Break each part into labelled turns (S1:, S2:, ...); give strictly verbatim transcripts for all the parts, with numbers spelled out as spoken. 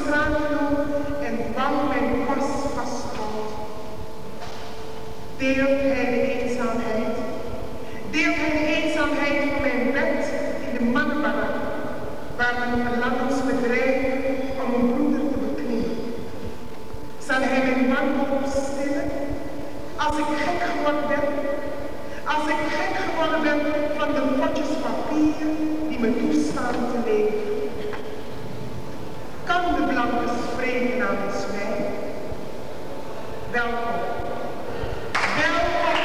S1: straat loop en bang mijn pas vasthoudt. Deelt hij de eenzaamheid? Deelt hij de eenzaamheid van mijn bed in de mannenbarak, waar mijn verlangens bedrijven om een broeder te beklimmen? Zal hij mijn wanhoop stillen? Als ik gek geworden ben, als ik gek geworden ben van de potjes papier die me toestaan te leven. Kan de blanke spreken namens mij? Welkom. Welkom,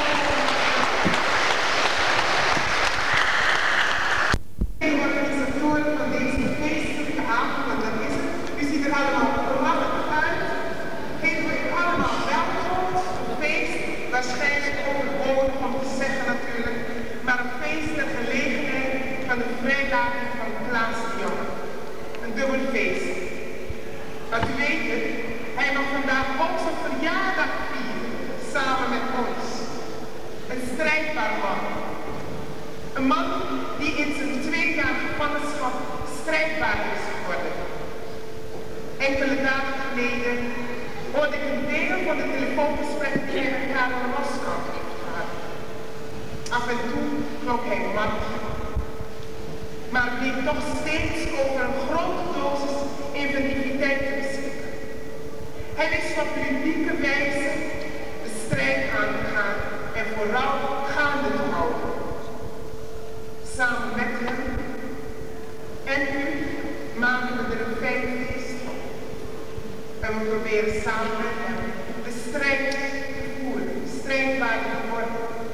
S1: de organisatoren van deze feestelijke avond, want dat is het. U ziet er allemaal prachtig uit. Geven we u allemaal welkom. Een feest, waarschijnlijk overbodig om te zeggen natuurlijk, maar een feest ter gelegenheid van de vrijlating van Klaas de Jonge. Een dubbel feest. Want u weet het, hij mag vandaag ook zijn verjaardag vieren, samen met ons. Een strijdbaar man. Een man die in zijn twee jaar gevangenschap strijdbaar is geworden. Enkele dagen geleden hoorde ik een deel van de telefoongesprekken die hij met Karel Roskam heeft gehad. Af en toe klonk hij mat, maar bleek toch steeds over een grote dosis inventiviteit te beschikken. Hij wist op ludieke wijze de strijd aan te gaan en vooral gaande te houden. Samen met hem en u maken we er een fijn feest van. En we proberen samen met hem de strijd te voeren, strijdbaar te worden.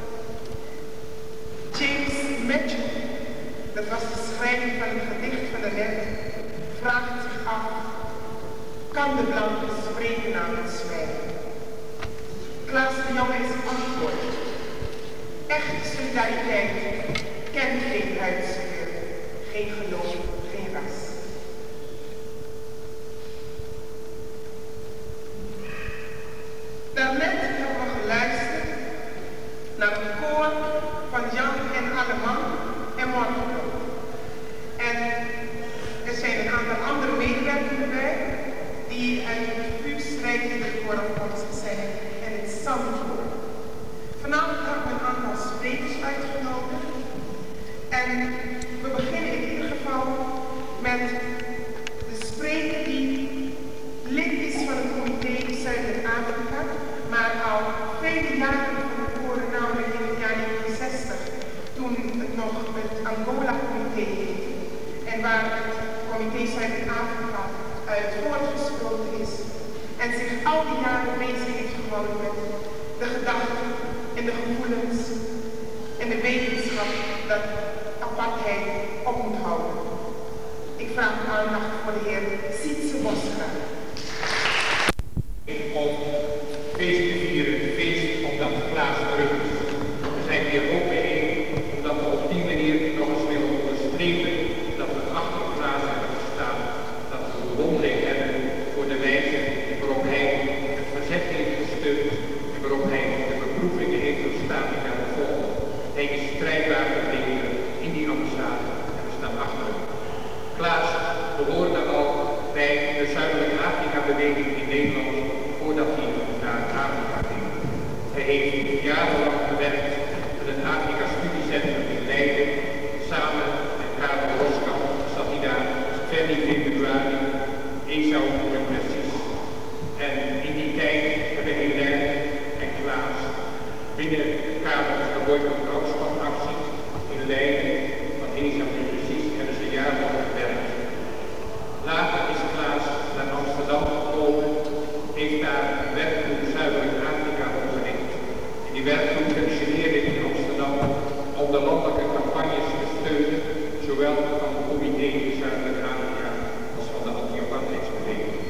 S1: James Mitchell, dat was de schrijver van het gedicht van de net, vraagt zich af, kan de blanke spreken namens mij? Klaas de Jonge is het antwoord. Echte solidariteit kent geen huidskleur, geen geloof, geen ras. Daarnet hebben we geluisterd naar een koor van Jan en Alleman en Morgenbrood. En er zijn een aantal andere medewerkers bij die uit het vuurstrijd in de koor afkomstig zijn en het Zandkoor. Vanavond hebben we een aantal sprekers uitgenodigd. En we beginnen in ieder geval met de spreker die lid is van het comité Zuider-Afrika, maar al vele jaren van het koren, namelijk in het jaar negentien zestig, toen het nog het Angola-comité heette, en waar het comité Zuider-Afrika uit voortgesproten is, en zich al die jaren bezig heeft gehouden met de gedachten en de gevoelens en de wetenschap dat apartheid op moet houden. Ik vraag uw aandacht voor de heer Sietse Bosgaard.
S2: Om feest te vieren, feest omdat Klaas terug is. We zijn hier ook bijeen omdat we op die manier nog eens willen onderstrepen dat we achter Klaas hebben gestaan, dat we bewondering hebben voor de wijze waarop hij het verzet heeft gesteund, waarop hij de beproevingen heeft doorstaan die daarop volgen. Hij is strijdbaar gebleven in die ambassade en we staan achter hem. Klaas behoorde al bij de Zuidelijke Afrika-beweging in Nederland voordat hij naar Afrika ging. Hij heeft jarenlang gewerkt met het Afrika-studiecentrum in Leiden. Samen met Karel Roskam zat hij daar ver in februari, Esau en precies. En in die tijd hebben Helene en Klaas binnen het kader van de boycott-actie in Leiden van Esau en precies hebben ze jarenlang gewerkt. Later is Klaas naar Amsterdam gekomen, heeft daar een werkgroep Zuidelijk Afrika opgericht. En die werkgroep functioneerde in Amsterdam om de landelijke campagnes te steunen, zowel van het comité Zuidelijk Afrika als van de anti-apartheidsbeweging.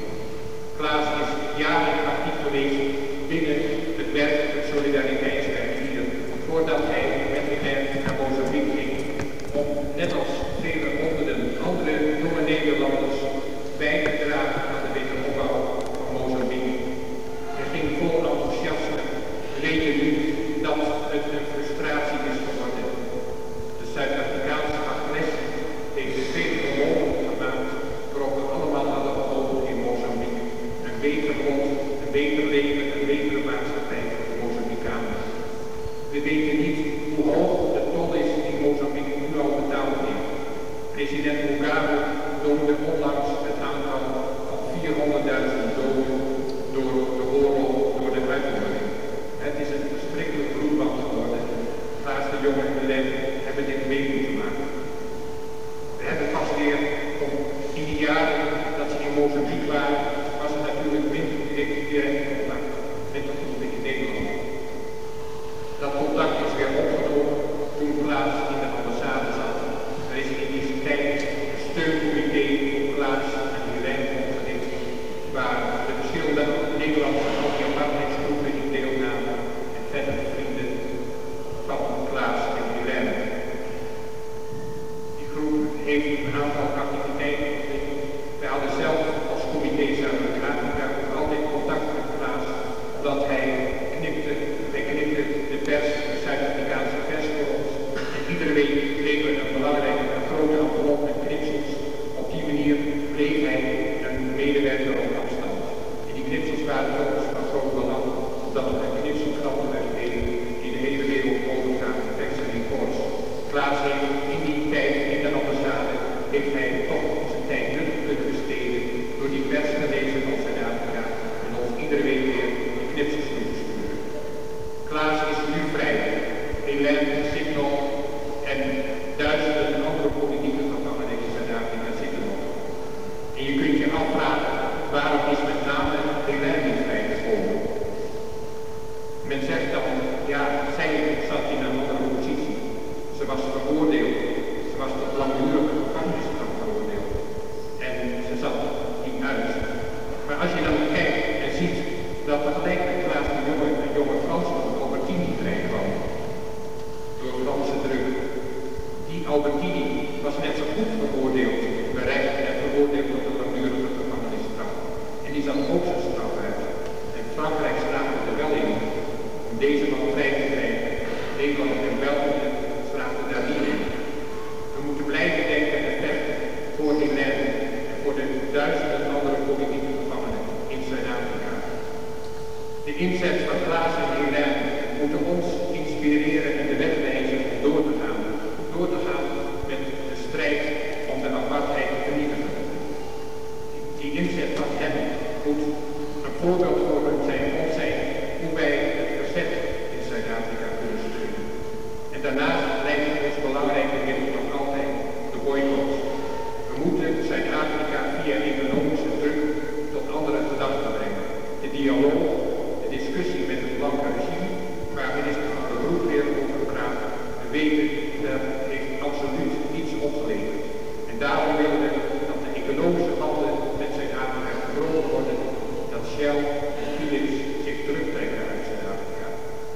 S2: beter leven en betere maatschappij voor de Mozambicanen. We weten niet hoe hoog de tol is die Mozambique nu al betaald heeft. President Mugabe noemde onlangs het aantal van vierhonderdduizend doden door de oorlog, door de uitvoering. Het is een verschrikkelijk bloedbad geworden. Klaas de Jong en de Lem hebben dit mee moeten maken. We hebben pas weer in die jaren dat ze in Mozambique waren, was er natuurlijk minder direct contact met de groepen in Nederland. Dat contact is weer opgenomen toen Klaas in de ambassade zat. Er is in die tijd een steuncomité voor Klaas en die Lijn opgericht, waar de verschillende Nederlandse anti-apartheidsgroepen in deelnamen en verder vrienden van Klaas en die Lijn. Die groep heeft een aantal activiteiten ontwikkeld. Wij hadden zelf als comité Zuid-Afrika altijd contact met Klaas, omdat hij knipte, wij knipten de pers, de Zuid-Afrikaanse pers voor ons. En iedere week kregen we een belangrijke, een grote envelop met knipsels. Op die manier bleef hij een medewerker op afstand. En die knipsels waren voor ons van groot belang, omdat we een knipselkranten uitdelen die de hele wereld overgaan, pers en reports. Klaas heeft in die tijd in de ambassade, heeft hij toch zijn tijd nuttig kunnen besteden door die pers te lezen van Zuid-Afrika en ons iedere week weer die knipsels toe te sturen. Klaas is nu vrij. Hélène zit nog en duizenden andere politieke gevangenen in Zuid-Afrika zitten nog. En je kunt je afvragen, waarom is met name Hélène niet vrijgekomen? Men zegt dan, ja, zij zat in een andere positie. Ze was veroordeeld. Ze was tot langdurige gevangenisstraf veroordeeld. En ze zat niet uit. Maar als je dan kijkt en ziet dat tegelijk met Klaas de Jonge een jonge Fransman Albertini vrijkwam door Franse druk. Die Albertini was net zo goed veroordeeld, bereid en veroordeeld tot een langdurige gevangenisstraf. En die zat ook zijn straf uit. En Frankrijk slaagde er wel in om deze man vrij te krijgen. Nederland en België slaagden daar niet in. We moeten blijven denken en vechten voor Hélène en voor de duizenden andere politieke gevangenen in Zuid-Afrika. De inzet van Klaas en Hélène moeten ons inspireren en de weg wijzen om door te gaan. Door te gaan met de strijd om de apartheid te vernietigen. Die, die inzet van hen moet een voorbeeld voor zijn, ons zijn hoe wij het verzet in Zuid-Afrika kunnen steunen. En daarnaast blijft het ons belangrijke middel nog altijd de boycott. We moeten Zuid-Afrika via economische druk tot andere gedachten brengen. De dialoog, de discussie met het blanke regime, waar minister van de Broek weer over praat, we weten dat heeft absoluut niets opgeleverd. En daarom willen we dat de economische banden met Zuid-Afrika verbroken worden, dat Shell en Philips zich terugtrekken uit Zuid-Afrika.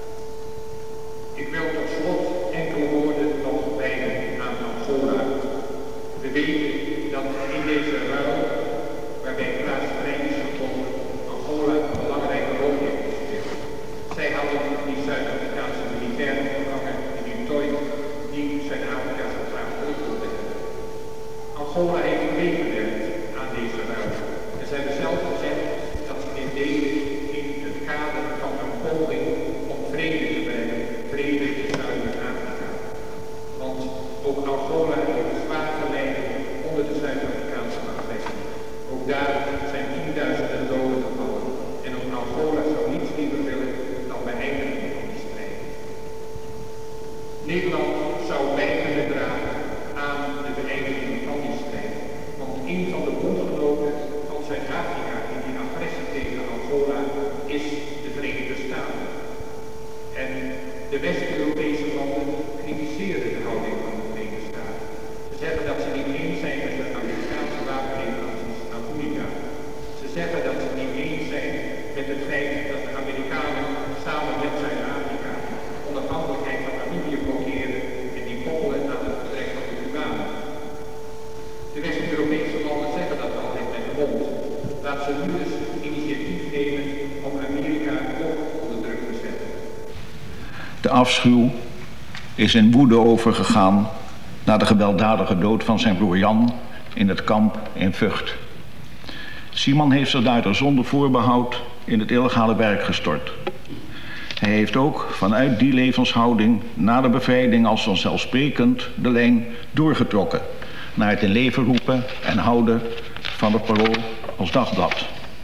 S2: Ik wil tot slot enkele woorden nog wijden aan Angola. We weten dat in deze ruil, waarbij Klaas vrij is gekomen, Angola een belangrijke rol heeft gespeeld. Zij hadden die Zuid-Afrikaanse militairen gevangen in die tooi die Zuid-Afrika zo graag terug wilde hebben. Angola heeft meegewerkt aan deze ruil. En zij hebben zelf gezegd dat ze dit deden in het kader van een poging om vrede te brengen, vrede in Zuid-Afrika. Want ook Angola heeft zwaar geleden onder de Zuid-Afrikaanse agressie. Ook daar zijn tienduizenden doden gevallen. En ook Angola zou niets liever willen dan beëindiging van die strijd. Nederland zou bij kunnen dragen aan de beëindiging van die strijd. Want een van de bondgenoten van Zuid-Afrika in die agressie tegen Angola is de Verenigde Staten. En de West-Europese landen kritiseren de houding van de Verenigde Staten. Ze zeggen dat ze niet eens zijn met de Amerikaanse wapenleveranties aan Unica. Ze zeggen dat ze niet eens zijn met het feit dat de Amerikanen samen met Zuid-Afrika onafhankelijkheid van Namibië blokkeren en die koppelen aan het vertrek van de Cubanen. De West-Europese landen zeggen dat altijd met de mond. Laat ze nu eens initiatief nemen om Amerika ook onder druk te zetten.
S3: De afschuw is in woede overgegaan na de gewelddadige dood van zijn broer Jan in het kamp in Vught. Simon heeft zich daardoor zonder voorbehoud in het illegale werk gestort. Hij heeft ook vanuit die levenshouding na de bevrijding als vanzelfsprekend de lijn doorgetrokken naar het in leven roepen en houden van het Parool als dagblad.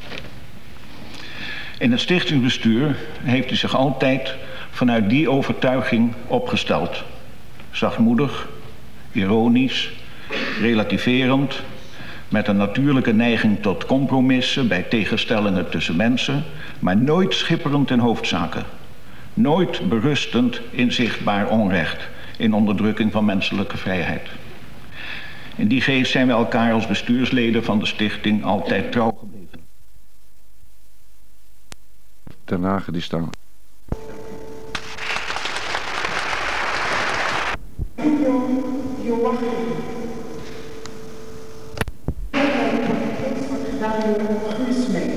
S3: In het stichtingsbestuur heeft hij zich altijd vanuit die overtuiging opgesteld. Zachtmoedig, ironisch, relativerend, met een natuurlijke neiging tot compromissen bij tegenstellingen tussen mensen, maar nooit schipperend in hoofdzaken. Nooit berustend in zichtbaar onrecht, in onderdrukking van menselijke vrijheid. In die geest zijn we elkaar als bestuursleden van de stichting altijd trouw gebleven.
S4: Ten Hage die staan.
S1: Joachim. Het wordt gedaan door Guus Mee.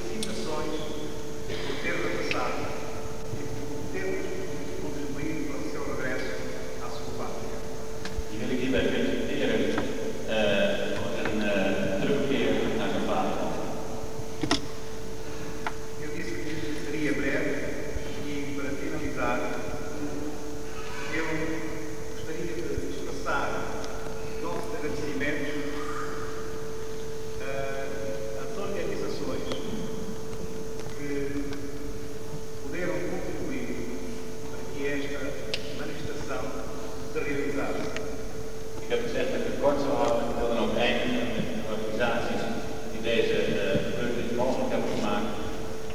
S1: Termos de contribuir para o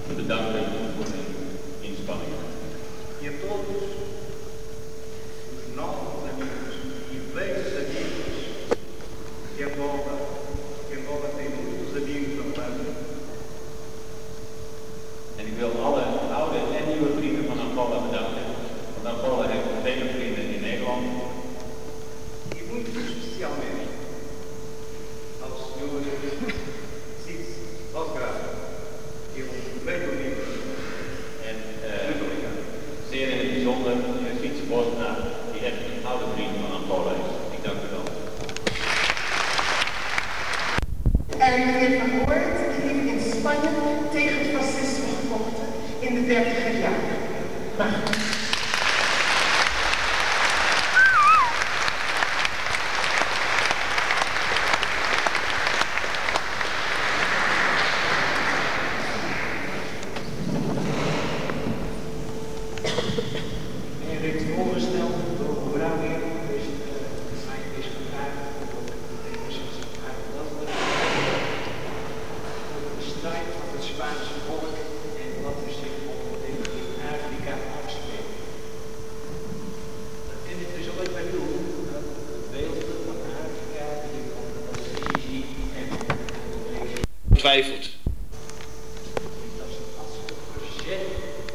S5: bedanken voor hun inspanningen.
S6: E a todos os novos amigos e velhos amigos que Angola, que Angola tem muitos amigos na Holanda.
S5: En ik wil alle oude en nieuwe vrienden van Angola bedanken. Want Angola heeft vele vrienden in Nederland.
S6: E muito especialmente ao senhor Cis Osgraaf, que é um velho amigo.
S5: En uh, zeer in het bijzonder Fiets Bosna, die echt een oude vriend van Angola is. Ik dank u wel.
S1: En meneer Van Hoort, die heeft in Spanje tegen het fascisme gevochten in de dertiger jaren.
S6: En er is voorgesteld door mevrouw hier, dus zijn is gevraagd door de Nederlandse Aardelandelijk over de strijd van het Spaanse volk en wat er zich momenteel in Afrika afspeelt. Dat vind ik dus ook bij doen, dat de beelden van Afrika die je van de televisie en
S7: twijfelt.
S6: dat is als een verzet.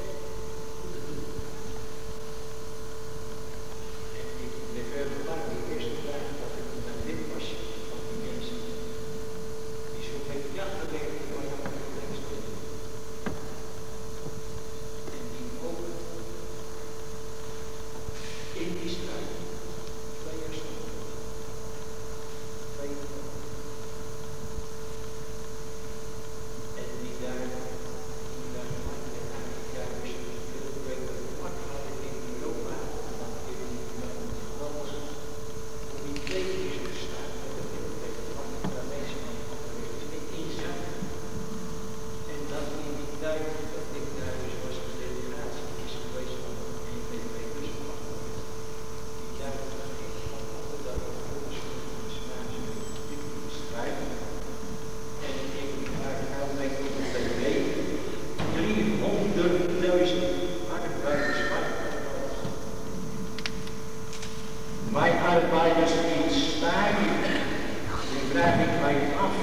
S6: Mijn arbeiders in staking, die vraag ik mij af.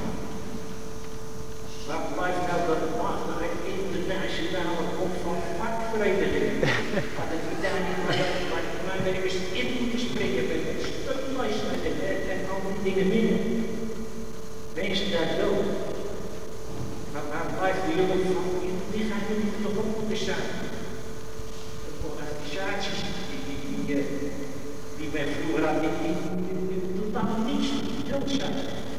S6: Waar blijft nou dat machtige internationale kop van vakverenigingen? Dat ik daar niet maar mijn werkers in moeten springen met een stuklijst met de werk en al die dingen binnen. Mensen daar dood. Maar waar blijft de jongen van? Die gaan jullie toch op moeten zijn. De organisaties die, die, die, die, die men vroeger had, die, die, die, die, die totaal niets dood zijn.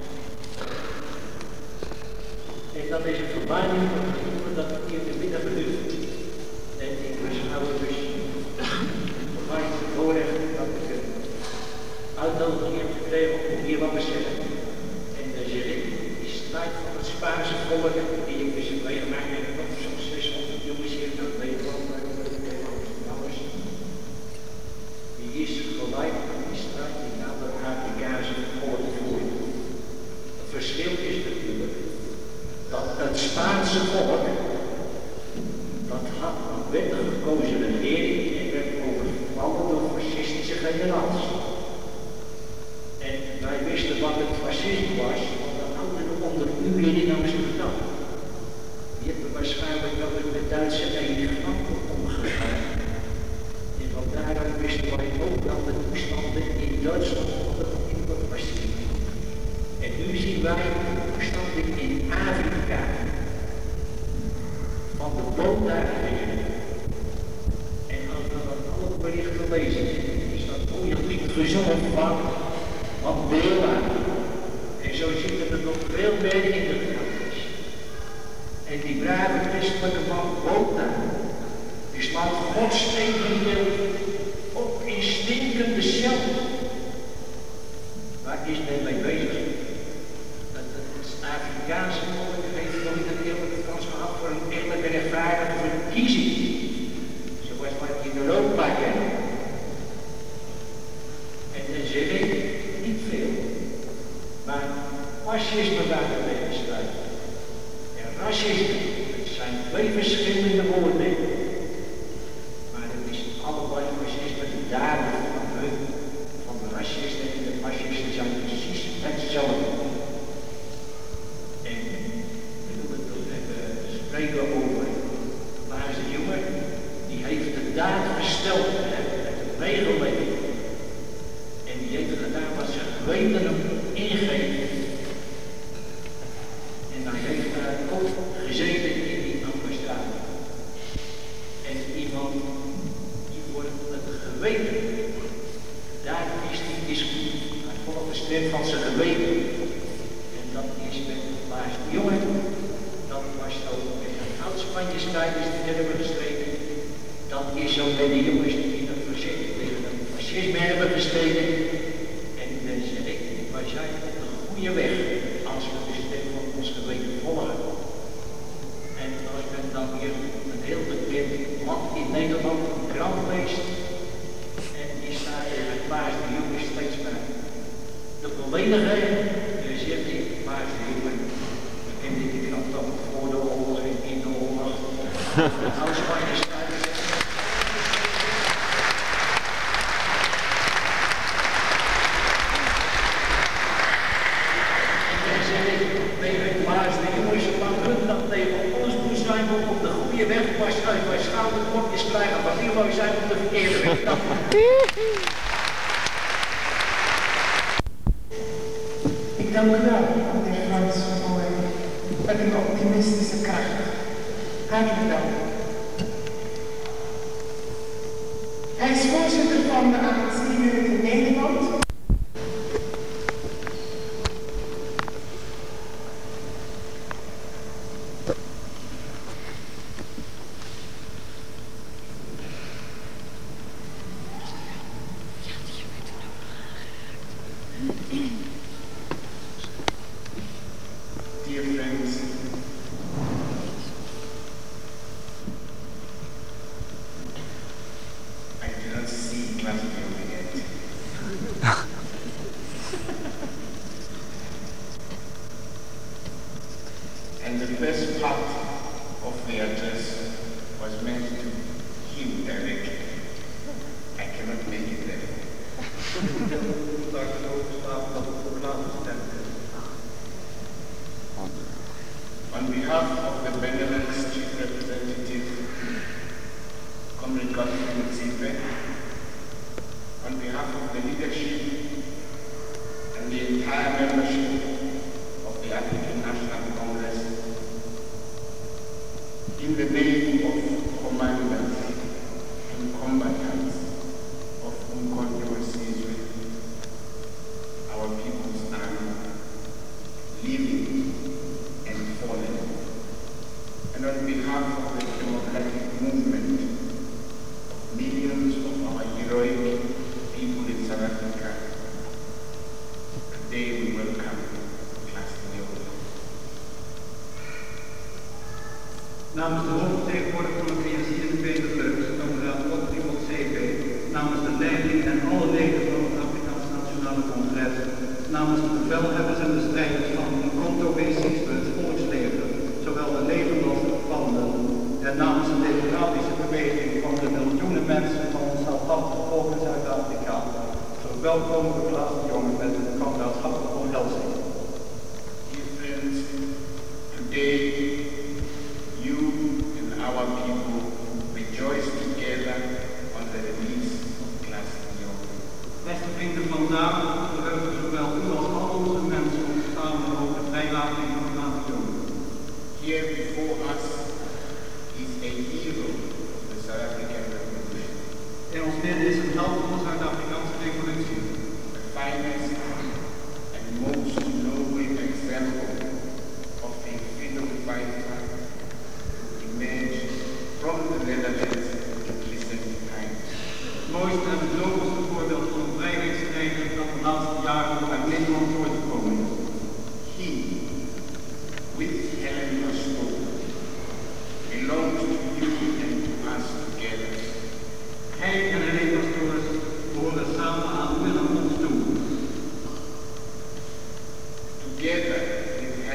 S6: En dat is een verbazing dat ik hier de middag bedoel. En ik was ouder dus voor mij het voorrecht dat ik een uitnodiging heb gekregen om hier wat te zeggen. En dan zeg ik, die strijd van het Spaanse volk, die ik dus heb meegemaakt, en ik nog zo'n zeshonderd jongens hier in Nederland, namens, die is gelijk aan die strijd die naar de Afrikaanse volk voert. Het verschil is natuurlijk dat het Spaanse volk, dat had een wettig gekozen regering en werd overvallen door fascistische generaals. En wij wisten wat het fascisme was, want dat hadden we onder u hier in Amsterdam. Die hebben waarschijnlijk wel met de Duitse emigranten omgegaan. En van daaruit wisten wij ook dat de toestanden in Duitsland hadden in het fascisme. En nu zien wij de toestanden in Afrika van de bootdagen. En als we dan alle berichten lezen, is dat mooie lied gezongen van Mandela. En zo zitten er nog veel meer in de gevangenis. En die brave christelijke man Botha, die slaat Gods evenbeeld op in stinkende cel. Waar is men mee bezig? Het Afrikaanse volk heeft nooit een eerlijke kans gehad voor een eerlijke en rechtvaardige verkiezing. Zoals wat je in Europa kent. En dan zeg ik, niet veel, maar fascisme waar we mee strijden. En racisme, het zijn twee verschillende woorden. Maar het is allebei fascisme. De daden van hun, van de racisten en de fascisten zijn precies hetzelfde. En we doen het toen even spreken over waar is de jongen, die heeft de daad gesteld met het regelleven. En die heeft gedaan wat zijn geweten hem ingeeft. En hij heeft daar ook gezeten in die ambassade. En iemand die voor het geweten, daar is hij is goed. Hij volgt de stem van zijn geweten. En dat is met Klaas de Jonge. Dat was ook met de oud-Spanje-strijders die hebben gestreden. Dat is zo met de jongens die in het verzet tegen het fascisme hebben gestreden. En dan zeg ik, wij zijn op de goede weg als we de stem van ons geweten volgen. En als men dan hier een heel bekend land in Nederland, een krant leest, en die staat er met Klaas de Jonge steeds bij de beledigen, dan zegt hij, Klaas de Jonge, ik ken die krant dan voor de oorlog en in de oorlog, de oud-Spanje-strijders. Op de goede weg was uit bij schouderklopjes krijgen, maar hier wou zijn op de verkeerde weg.
S1: Ik dank u wel, meneer Frans, voor met een optimistische kracht. Hartelijk dank. Hij is voorzitter van de A N C in Nederland. Dear friends, I do not see Klaas de Jonge yet. And the first part of the address was meant to him directly. I cannot make it there. On behalf of the Benelux Chief Representative, Comrade Godfrey Mutsimbe, on behalf of the leadership and the entire membership of the African National Congress, in the name of commanders and combatants of Umkhonto weSizwe, our people's army, living and fallen, and on behalf of the democratic movement, millions of our heroic people in South Africa, today we welcome Klaas de Jonge.
S8: Namens de hoofdvertegenwoordiger van het E N C in de Benelux, kameraad Godfrey Mutsimbe, namens de leiding en alle leden van het Afrikaans Nationale Congres, namens de bevelhebbers en de strijders van Umkhonto weSizwe, het volksleger, zowel de levenden als de gevallenen, en namens de democratische beweging van de miljoenen mensen van ons heldhaftig volk in Zuid-Afrika, verwelkomen we Klaas de Jonge met een kameraadschap omhelzing.
S1: Dear friends, today you and our people rejoice together on the release of Klaas de Jonge.
S8: Beste vrienden, vandaag verheugen zowel u als al onze mensen ons samen over de vrijlating van Klaas de Jonge.
S1: Here before us is a hero of the South African Revolution,
S8: In ons midden is een held van de Zuid-Afrikaanse revolutie.
S1: the finest and most noble example of a freedom fighter who emerged from the Netherlands in recent times.
S8: Het mooiste en het nobelste voorbeeld van een vrijheidsstrijder dat de laatste jaren uit Nederland voortgekomen is.
S1: He, with Helen Rostow, belongs to you and to us together.
S8: Hij en Helen Pastoors behoren samen aan u en aan ons toe.
S1: Together with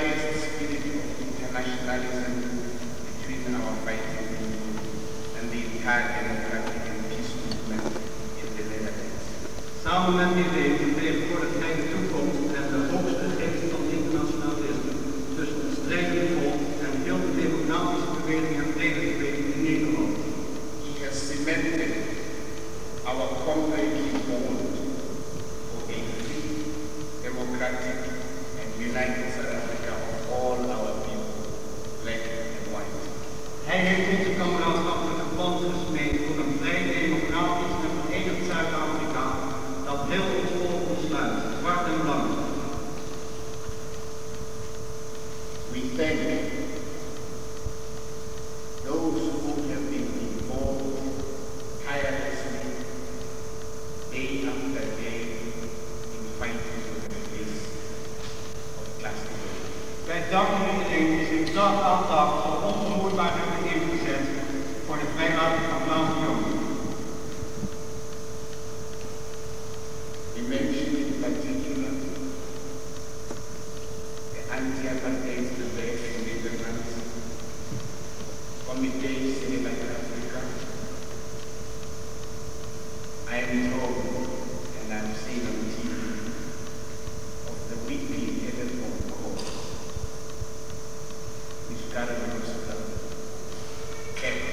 S1: highest spirit of internationalism between our fighting people and the entire democratic and peace movement in the Netherlands.
S8: Samen met die reden vertegenwoordigt hij de toekomst en de hoogste geest van internationalisme tussen het strijdende volk en heel de democratische beweging en vredesbeweging in Nederland.
S1: He has cemented our comradely bond for a free, democratic, and united South Africa of all our people, black and white.
S8: Hij heeft onze kameraadschappelijke band gesmeed voor een vrij, democratisch en verenigd Zuid-Afrika dat heel ons volk ontsluit, zwart en blank.
S1: We thank those who have been involved tirelessly, day after day, in fighting for the release of class division.
S8: Wij danken iedereen die zich dag aan dag zo onvermoeibaar hebben ingezet voor de vrijlating van Klaas de Jong.
S1: We mention in particular the anti-apartheid rebellion in the Netherlands, Comité Civil Africa. I am told, and I've seen on T V, of the weekly telephone call which Carlos kept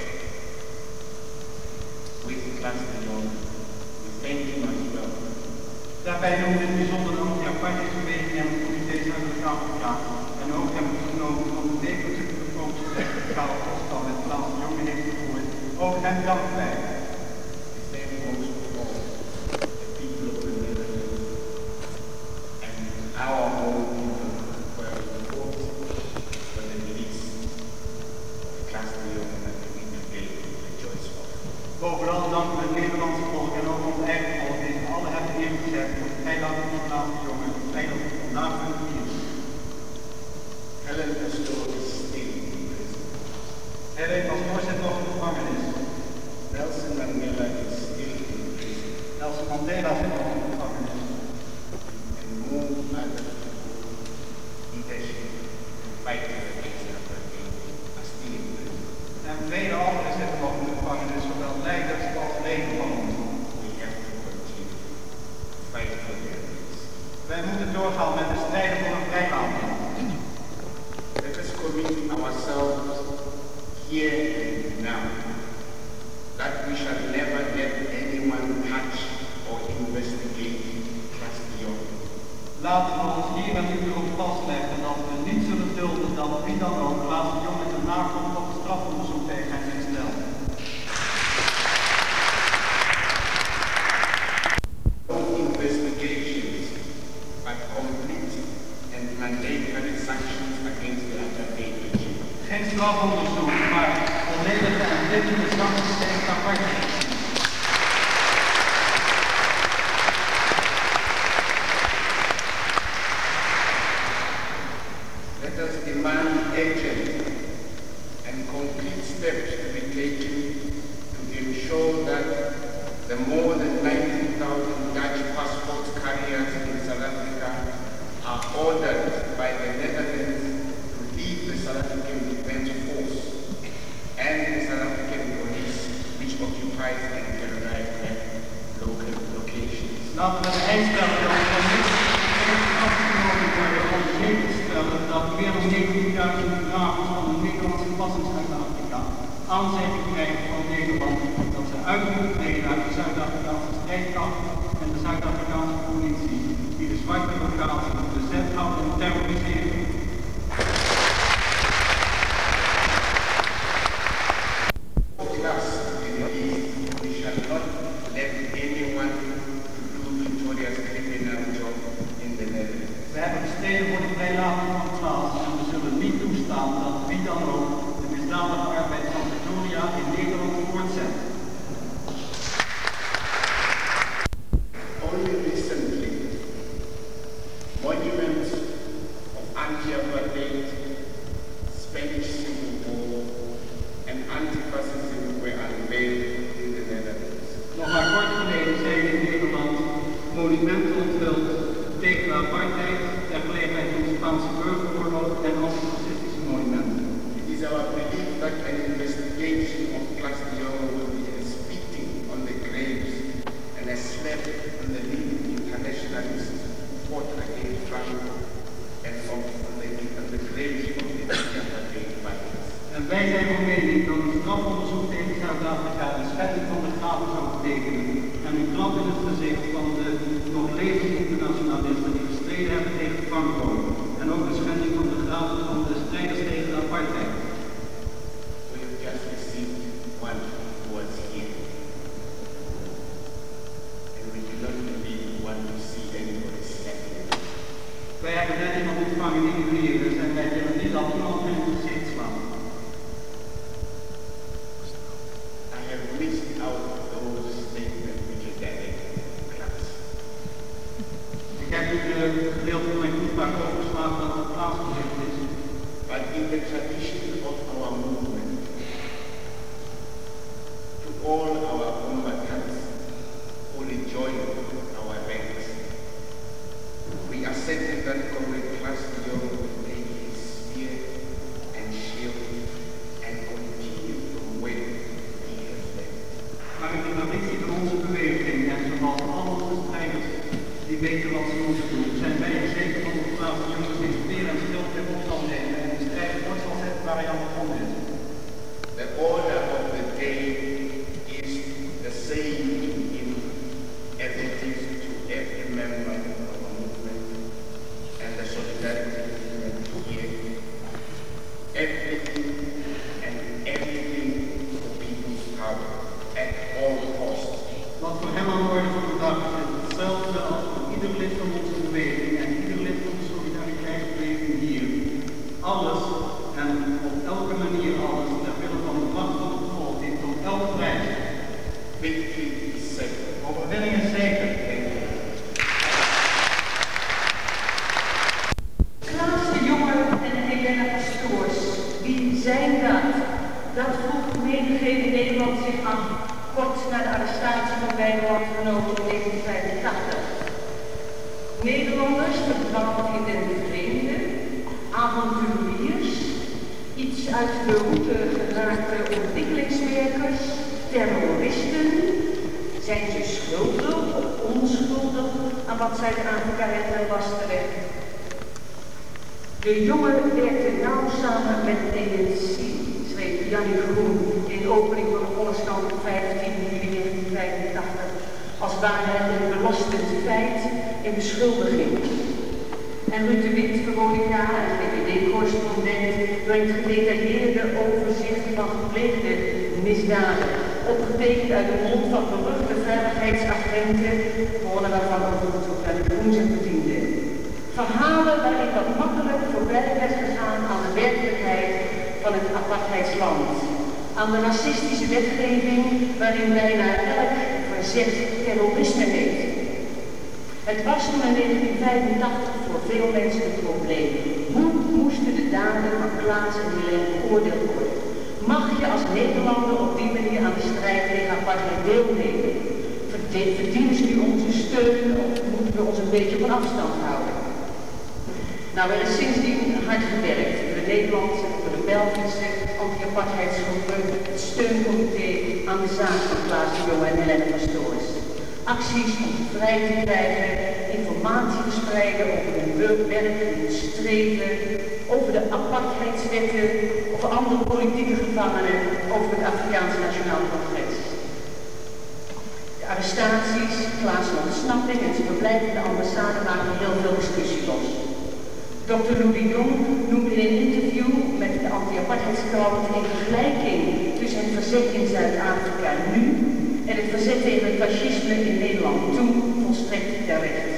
S1: with Klaas de Jong. We thank him as well.
S8: Daarbij noemen we het bijzonder ook de apartheidsbeweging en het Comité Zuid-Afrika en ook hebben we genomen van de wekelijkse telefoongesprek dat Karel Postal met Klaas de Jong heeft gevoerd. Ook hem danken wij.
S1: We thank most of all the people of the Netherlands and our own people for your support for the release of Klaas de Jong that we today rejoice for.
S8: Bovenal danken we het Nederlandse volk en ook ons eigen volk die zich alle hebben ingezet voor de vrijlating van Klaas de Jong en het feit dat we vandaag kunnen vieren.
S1: Helen Castro is still in prison.
S8: Helen Castro zit nog in de gevangenis.
S1: Nelson Mandela is still in prison.
S8: Nelson Mandela zit nog in de gevangenis.
S1: And more other leadership and fighters against apartheid are still in prison.
S8: En vele anderen zitten nog in de gevangenis, zowel leiders als leden van ons.
S1: We have to continue to fight for their release.
S8: Wij moeten doorgaan met de strijden voor een vrijlating.
S1: Let us commit ourselves here and now that we shall never let anyone touch or investigate Klaas de Jong.
S8: Laten we ons hier en nu erop vastleggen dat we niet zullen dulden dat wie dan ook Klaas de Jong en de nakomt op het strafonderzoek tegen hem instelt.
S1: No investigations, but complete and mandatory sanctions against the apartheid regime.
S8: Geen strafonderzoek, maar volledige en bindende sancties tegen de apartheid.
S1: Let us demand urgent and concrete steps to be taken to ensure that the more than nineteen thousand Dutch passport carriers in South Africa are ordered by the Netherlands to leave the South African Defence Force and the South African Police, which occupies and terrorizes local locations.
S8: Laten we eindstellen dat we van niks afgenomen worden om zeker te stellen dat meer dan negentienduizend dragers van de Nederlandse pas in Zuid-Afrika aanzegging krijgen van Nederland dat ze uit moeten treden uit de Zuid-Afrikaanse strijdkrachten en de Zuid-Afrikaanse politie die de zwarte locatie bezet houden en terroriseren.
S1: Last, indeed, we shall not let anyone do Victoria's criminal job in the Netherlands.
S8: We hebben gestreden voor de vrijlating van Klaas en we zullen niet toestaan dat wie dan ook de misdadige arbeid van Victoria in Nederland voortzet.
S1: Only recently, monuments of anti-apartheid, Spanish Civil War, and anti-fascism were unveiled in the Netherlands.
S8: Nog maar kort geleden zijn in Nederland monumenten onthuld tegen de apartheid ter gelegenheid van de Spaanse burgeroorlog wij zijn van mening dat een strafonderzoek tegen Zuid-Afrika een schending van de graven zou betekenen en een klap in het gezicht van de nog levende internationalisten die gestreden hebben tegen Franco en ook een schending van de graven van de strijders tegen de apartheid.
S9: We have just received one who was here. And we do not really want to see anybody slapping.
S8: Wij hebben net iemand ontvangen die nu hier is en wij willen niet dat iemand in het gezicht slaat.
S9: I have missed out those statements which are directed to the class.
S8: Ik heb nu de gedeelte van mijn toespraak overgeslagen dat het plaatsgericht is.
S9: But in the tradition of our movement, to all our combatants who rejoin our ranks, we accepted that Comrade Klaas de Jong would take his spear and shield and continue from where he has left.
S8: Maar in de traditie van onze beweging en zoals al onze strijders die weten wat ze moeten doen, zijn wij er zeker van dat Klaas de Jong zich speer en schild in op zal nemen en de strijd voort zal zetten waar hij aan begonnen is.
S9: The order of the day is the same to him as it is to every member of our movement and the solidarity movement here. Everything and everything for people's power at all costs.
S8: Wat voor hem aan de orde van de dag is hetzelfde als voor ieder lid van onze beweging en ieder lid van de solidariteitsbeweging hier. Alles en op elke manier alles ter wille van de macht van het volk in tot elke prijs.
S9: Victory is safe.
S8: Overwinning is zeker.
S10: Klaas de Jonge en Helena Pastoors, wie zijn dat? Dat vroeg menigeen in Nederland zich af, kort na de arrestatie van beide landgenoten in negentien vijfentachtig. Nederlanders verdwaald in den vreemde, avonturiers, iets uit de route geraakte ontwikkelingswerkers, terroristen. Zijn ze schuldig of onschuldig aan wat Zuid-Afrika hen ten laste legt? De jongen werkte nauw samen met de E N C, schreef Jannie Groen in de opening van de Volkskrant op vijftien juli negentien vijfentachtig, als ware het een belastend feit in beschuldiging. En Ruud de Wit, Veronica, een V V D-correspondent, brengt gedetailleerde overzichten van gepleegde misdaden, opgetekend uit de mond van beruchte veiligheidsagenten, woorden waarvan ook een bezoek naar de Groen zijn verdiende. Verhalen waarin wat makkelijk voorbij werd gegaan aan de werkelijkheid van het apartheidsland, aan de racistische wetgeving waarin bijna elk verzet terrorisme heet. Het was toen in negentien vijfentachtig voor veel mensen een probleem. Hoe moesten de daden van Klaas en Helene beoordeeld worden? Mag je als Nederlander op die manier aan de strijd tegen apartheid deelnemen? Verdienen ze nu onze steun of moeten we ons een beetje van afstand houden? Nou, er is sindsdien hard gewerkt door de Nederlandse, door de Belgische anti-apartheidsgroepen, het steuncomité aan de zaak van Klaas de Jonge en Helene Pastoors. Acties om ze vrij te krijgen, informatie verspreiden over hun werk, hun streven, over de apartheidswetten of andere politieke gevangenen, over het Afrikaanse Nationaal Congres. De arrestaties, Klaas' ontsnapping en zijn verblijf in de ambassade maken heel veel discussie los. dokter Louis Jong noemde in een interview met de anti-apartheidskrant een vergelijking tussen het verzet in Zuid-Afrika nu en het verzet tegen het fascisme in Nederland toen volstrekt terecht.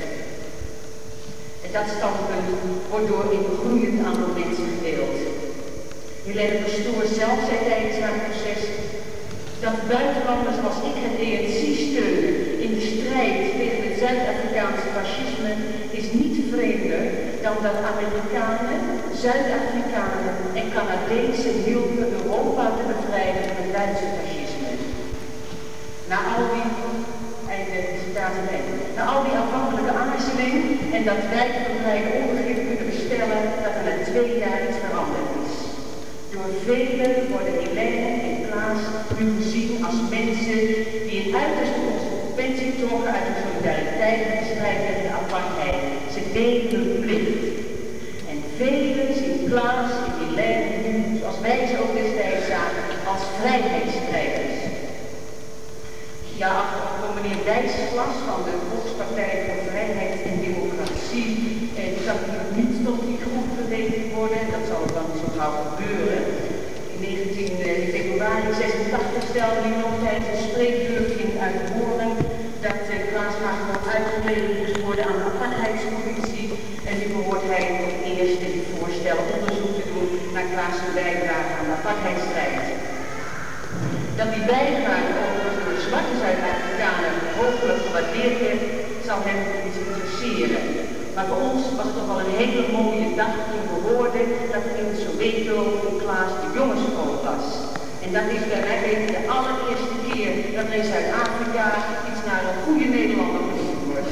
S10: En dat standpunt wordt door een groeiend aantal mensen gedeeld. Helene Pastoor zelf zei tijdens haar proces dat buitenlanders als ik het E N C steunen in de strijd tegen het Zuid-Afrikaanse fascisme is niet vreemder dan dat Amerikanen, Zuid-Afrikanen en Canadezen hielpen Europa te bevrijden van het Duitse fascisme. Na al die, einde citaten nemen, na al die afhankelijke aarzeling en dat wijdverbreide onbegrip kunnen we stellen dat er na twee jaar iets veranderd is. Door velen worden Helene en Klaas nu gezien als mensen die in uiterste consequentie trokken uit de solidariteit met de strijd tegen de apartheid. Ze deden hun plicht. En velen zien Klaas in Hélène nu, zoals wij ze ook destijds zagen, als vrijheidsstrijders. Ja, achteraf meneer Dijsglas van de Volkspartij voor Vrijheid en Democratie, eh, die zag niet tot die groep gerekend worden. Dat zal dan zo gauw gebeuren. In negentien februari zesentachtig stelde hij nog tijdens een spreekuur in Uithoorn dat uh, Klaas Magno uitgeleverd moest worden aan de apartheidspolitie. En nu behoort hij tot eerst in het voorstel onderzoek te doen naar Klaas' bijdrage aan de apartheidsstrijd. Dat die bijdrage overigens door de zwarte Zuid-Afrikanen hopelijk gewaardeerd werd, zal hem niet interesseren. Maar voor ons was het toch wel een hele mooie dag toen we hoorden dat er in Soweto een Klaas de Jongensschool was. En dat is bij mij weten de allereerste keer dat er in Zuid-Afrika iets naar een goede Nederlander genoemd wordt.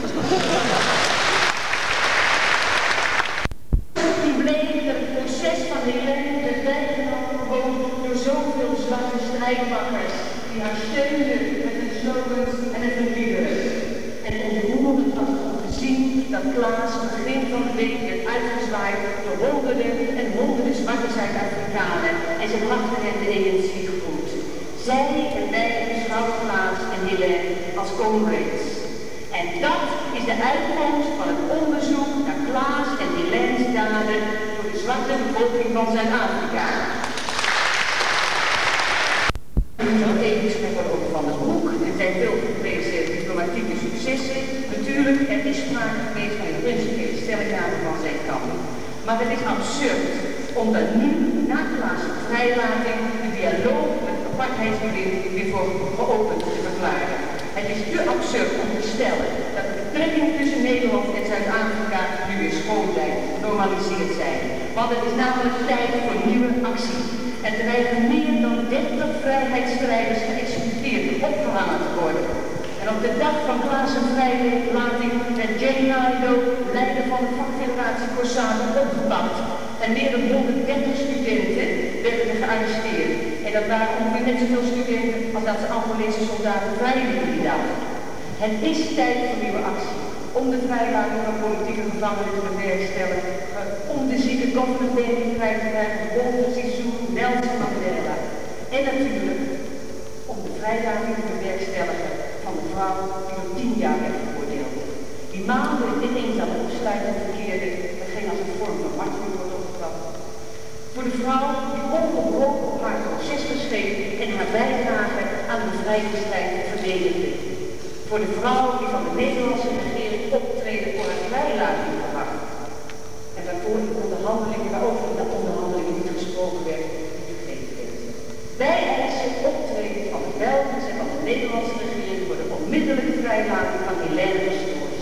S10: Toen bleek dat het proces van Hélène werd bijgenomen gewoon door zoveel zwarte strijdmakkers die haar steunden met hun slogans en met hun liederen. En ontroerend was om te zien dat Klaas begin van de week werd uitgezwaaid door honderden en honderden zwarte Zuid-Afrikanen en ze brachten hem de E N C groet. Zij en wij beschouwen Klaas en Hélène als comrades. En dat is de uitkomst van het onderzoek naar Klaas en Hélène's daden door de zwarte bevolking van Zuid-Afrika. Even spreken ook van het boek. Er zijn veel geprezen diplomatieke successen. Natuurlijk, er is sprake geweest van een principiële stellingname van zijn kant. Maar het is absurd om dan nu, na Klaas' vrijlating, de dialoog met het apartheidsbewind weer voor geopend te verklaren. Het is te absurd om te stellen dat de betrekkingen tussen Nederland en Zuid-Afrika nu weer schoon zijn, genormaliseerd zijn. Want het is namelijk tijd voor nieuwe actie. En er dreigen meer dan dertig vrijheidsstrijders geëxecuteerd en opgehangen te worden. En op de dag van Klaas' vrijlating werd Jane Naido, leider van de vakfederatie Cosatu, opgepakt. En meer dan honderddertig studenten werden gearresteerd. En dat waren ongeveer net zoveel studenten als dat ze Angolese soldaten vrijlieten die dag. Het is tijd voor nieuwe actie. Om de vrijlating van politieke gevangenen te bewerkstelligen. Om de zieke Governor Baby vrij te krijgen, Walter Sissoou, Nelson Mandela. En natuurlijk om de vrijlating te bewerkstelligen van de vrouw die door tien jaar werd veroordeeld. Die maanden in eenzame opsluiting verkeerde, hetgeen als een vorm van marteling wordt opgevat. Voor de vrouw die ongebroken op haar proces geschreven en haar bijdrage aan de bevrijdingsstrijd verdedigde. Voor de vrouw die van de Nederlandse regering optreden voor haar vrijlating verwacht. En waarvoor de onderhandelingen, waarover in de onderhandelingen niet gesproken werd, niet vergeten werd. Wij eisen optreden van de Belgische en van de Nederlandse regering voor de onmiddellijke vrijlating van Hélène Stoors.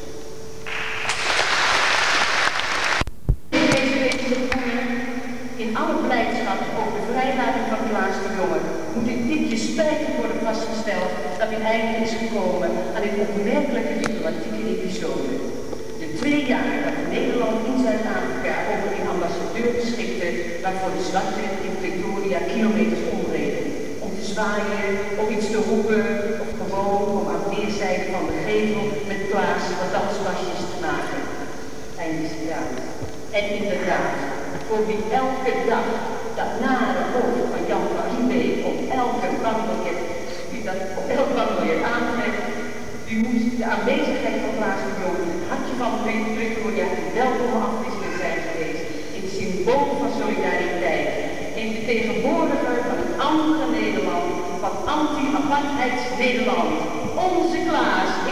S10: Deze week in alle blijdschap over de vrijlating van Klaas de Jonge moet ik diepje spijtig worden vastgesteld dat een einde is gekomen aan dit opmerkelijke diplomatieke episode. De twee jaar dat Nederland in Zuid-Afrika over een ambassadeur beschikte waarvoor de zwarte in Pretoria kilometers omreden. Om te zwaaien, of iets te roepen, of gewoon om aan weerszijden van de gevel met Klaas wat danspasjes te maken. Einde citaat. En inderdaad, voor wie elke dag dat nare hoofd van Jan Marie op elke bankbiljet, die dat op elk bankbiljet aantrekt, die moet de aanwezigheid van Klaas de Jonge in het hartje van Pretoria een welkome afwisseling zijn geweest, in het symbool van solidariteit, in de tegenwoordiger van het andere Nederland, van anti-apartheids Nederland, onze Klaas.